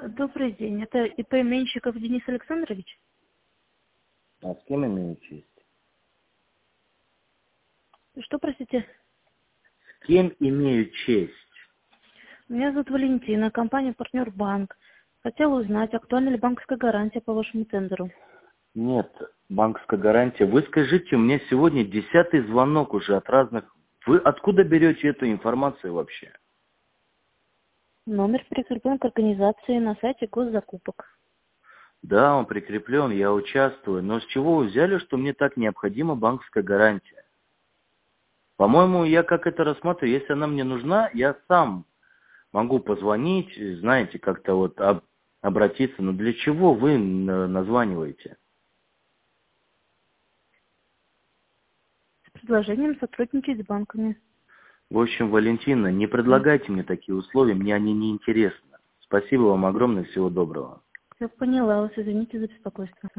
Добрый день. Это ИП Меньшиков Денис Александрович? А с кем имею честь? Что, простите? С кем имею честь? Меня зовут Валентина, компания «Партнер Банк». Хотела узнать, актуальна ли банковская гарантия по вашему тендеру. Нет, банковская гарантия. Вы скажите, у меня сегодня 10-й звонок уже от разных... Вы откуда берете эту информацию вообще? Номер прикреплен к организации на сайте госзакупок. Да, он прикреплен, я участвую. Но с чего вы взяли, что мне так необходима банковская гарантия? По-моему, я как это рассматриваю, если она мне нужна, я сам могу позвонить, знаете, как-то вот обратиться. Но для чего вы названиваете? С предложением сотрудничать с банками. В общем, Валентина, не предлагайте мне такие условия, мне они не интересны. Спасибо вам огромное, всего доброго. Я поняла вас, извините за беспокойство.